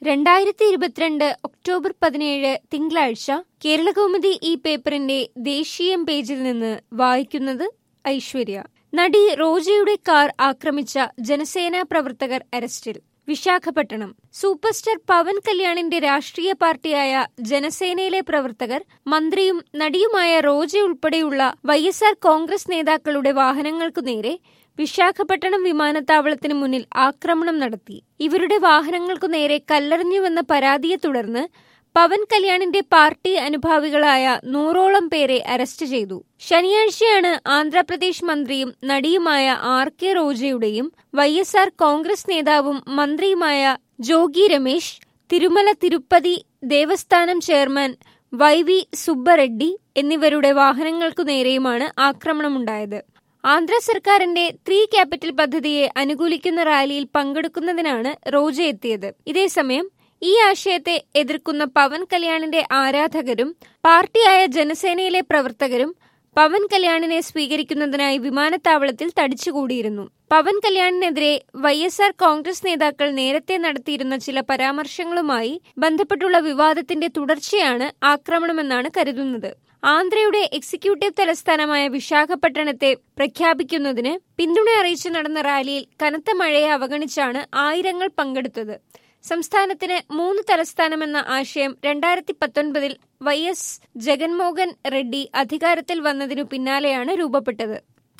2022 October 17 തിങ്കളാഴ്ച കേരളകൗമുദി ഈ പേപ്പറിന്റെ ദേശീയം പേജിൽ നിന്ന് വായിക്കുന്നത് ഐശ്വര്യ. നടി റോജയുടെ കാർ ആക്രമിച്ച ജനസേനാ പ്രവർത്തകർ അറസ്റ്റിൽ. വിശാഖപട്ടണം. സൂപ്പർ സ്റ്റാർ പവൻ കല്യാണിന്റെ രാഷ്ട്രീയ പാർട്ടിയായ ജനസേനയിലെ പ്രവർത്തകർ മന്ത്രിയും നടിയുമായ റോജ ഉൾപ്പെടെയുള്ള YSR കോൺഗ്രസ് നേതാക്കളുടെ വാഹനങ്ങൾക്കു നേരെ വിശാഖപട്ടണം വിമാനത്താവളത്തിന് മുന്നിൽ ആക്രമണം നടത്തി. ഇവരുടെ വാഹനങ്ങൾക്കു നേരെ കല്ലെറിഞ്ഞുവെന്ന പരാതിയെ തുടർന്ന് പവൻ കല്യാണിന്റെ പാർട്ടി അനുഭാവികളായ 100ഓളം പേരെ അറസ്റ്റ് ചെയ്തു. ശനിയാഴ്ചയാണ് ആന്ധ്രാപ്രദേശ് മന്ത്രിയും നടിയുമായ RK റോജയുടെയും YSR കോൺഗ്രസ് നേതാവും മന്ത്രിയുമായ ജോഗി രമേശ്, തിരുമല തിരുപ്പതി ദേവസ്ഥാനം ചെയർമാൻ YV സുബ്ബറെഡ്ഡി എന്നിവരുടെ വാഹനങ്ങൾക്കു നേരെയുമാണ് ആക്രമണമുണ്ടായത്. ആന്ധ്ര സർക്കാരിന്റെ 3 ക്യാപിറ്റൽ പദ്ധതിയെ അനുകൂലിക്കുന്ന റാലിയിൽ പങ്കെടുക്കുന്നതിനാണ് റോജ എത്തിയത്. ഇതേസമയം ഈ ആശയത്തെ എതിർക്കുന്ന പവൻ കല്യാണിന്റെ ആരാധകരും പാർട്ടിയായ ജനസേനയിലെ പ്രവർത്തകരും പവൻ കല്യാണിനെ സ്വീകരിക്കുന്നതിനായി വിമാനത്താവളത്തിൽ തടിച്ചുകൂടിയിരുന്നു. പവൻ കല്യാണിനെതിരെ YSR കോൺഗ്രസ് നേതാക്കൾ നേരത്തെ നടത്തിയിരുന്ന ചില പരാമർശങ്ങളുമായി ബന്ധപ്പെട്ടുള്ള വിവാദത്തിന്റെ തുടർച്ചയാണ് ആക്രമണമെന്നാണ് കരുതുന്നത്. ആന്ധ്രയുടെ എക്സിക്യൂട്ടീവ് തലസ്ഥാനമായ വിശാഖപട്ടണത്തെ പ്രഖ്യാപിക്കുന്നതിന് പിന്തുണ അറിയിച്ച് നടന്ന റാലിയിൽ കനത്ത മഴയെ അവഗണിച്ചാണ് ആയിരങ്ങൾ പങ്കെടുത്തത്. സംസ്ഥാനത്തിന് 3 തലസ്ഥാനമെന്ന ആശയം 2019 YS ജഗൻമോഹൻ റെഡ്ഡി അധികാരത്തിൽ വന്നതിനു പിന്നാലെയാണ് രൂപപ്പെട്ടത്.